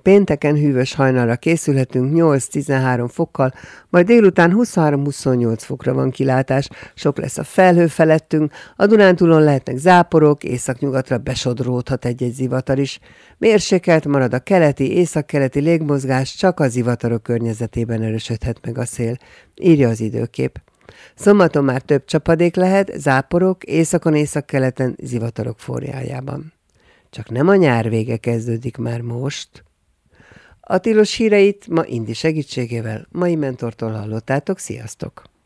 Pénteken hűvös hajnalra készülhetünk 8-13 fokkal, majd délután 23-28 fokra van kilátás, sok lesz a felhő felettünk, a Dunántúlon lehetnek záporok, északnyugatra besodródhat egy-egy zivatar is. Mérsékelt marad a keleti, északkeleti légmozgás, csak a zivatarok környezetében erősödhet meg a szél, írja az időkép. Szombaton már több csapadék lehet, záporok, északon, északkeleten, zivatarok forrájában. Csak nem a nyár vége kezdődik már most. A tilos híreit ma Indi segítségével mai mentortól hallottátok, sziasztok!